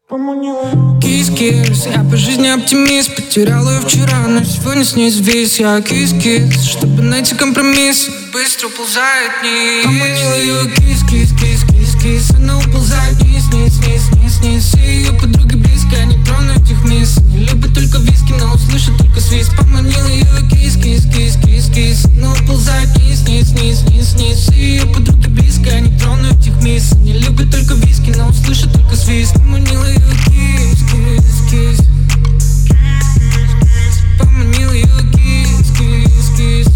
Кис-кис, я по жизни оптимист. Потерял ее вчера, но сегодня с ней свис. Я кис-кис, чтобы найти компромисс. Быстро уползает вниз. Поманил ее кис-кис-кис-кис-кис. Она уползает вниз-вниз-вниз-вниз-вниз. И ее подруги близко, не тронут их мисс. Не любит только виски, но услышит только свист. Поманил ее кис-кис-кис-кис-кис. Она уползает вниз-вниз-вниз-вниз-вниз. И ее подруги близко, не тронут их мисс. Не любит только виски, но услышит только свист. Поманил ее кис-кис-кис. Поманил ее кис-кис-кис.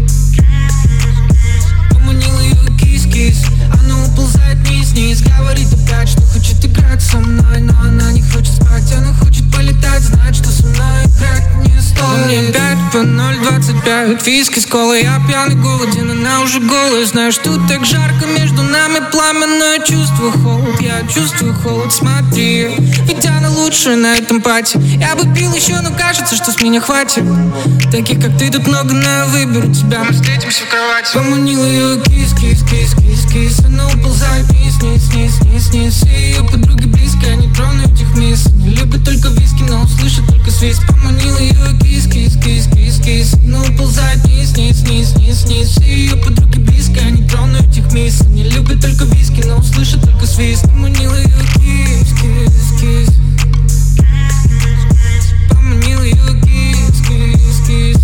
Поманил ее кис-кис. Она уползает вниз-вниз. Говорит опять, что хочет играть со мной, но она не хочет спать. Она хочет полетать, знает, что со мной играть не стоит. Мне 5 по 0,25. Виски с колой, я пьяный, голоден. Она уже голая. Знаю, что так жарко между нами пламя, но я чувствую холод. Я чувствую холод, смотри. Ведь она лучшая на этом пати. Я бы пил еще, но кажется, что с меня хватит. Таких, как ты, тут много, но я выберу тебя. Мы встретимся в кровати. Поманил ее кис-кис-кис-кис-кис. Она уползает вниз-вниз-вниз-вниз-вниз. И ее подруги близко, не тронут их мисс. Не любит только виски, но услышит только свист. Поманил ее кис-кис-кис-кис-кис. Она уползает вниз-вниз-вниз-вниз-вниз. И ее подруги близко, не тронут их мисс. Не любит только виски, но услышит только свист. Поманил ее кис-кис-кис. Поманил ее кис-кис-кис.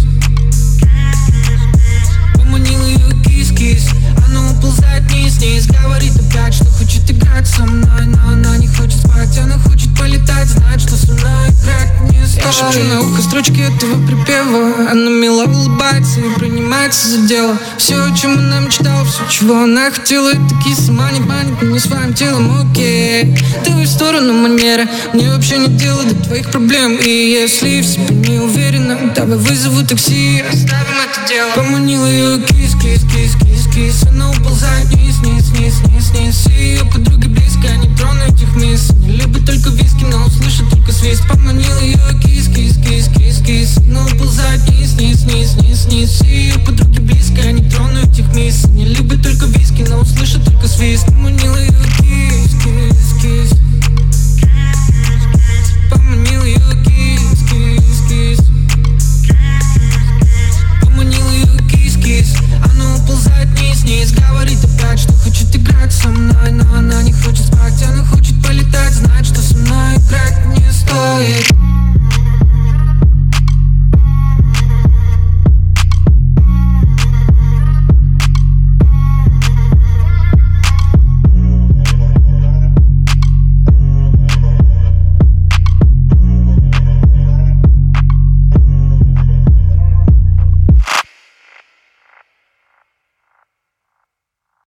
Поманил ее кис-кис. Она уползает вниз-вниз. Говорит опять, что хочет играть со мной, но она не хочет спать. Она хочет полетать, знает, что со мной играть не стоит. Я шепчу на ухо строчки этого припева. Она мило улыбается и принимается за дело. Все, о чем она мечтала, все, чего она хотела. Это киса манит, не своим телом, окей. Ты в сторону манеры, мне вообще не дело до твоих проблем. И если в себе не уверена, давай вызову такси и оставим это дело. Поманил ее кис-кис-кис-кис-кис. Она уползает вниз-вниз-вниз-вниз-вниз. И ее подруги близко, не тронут их мисс.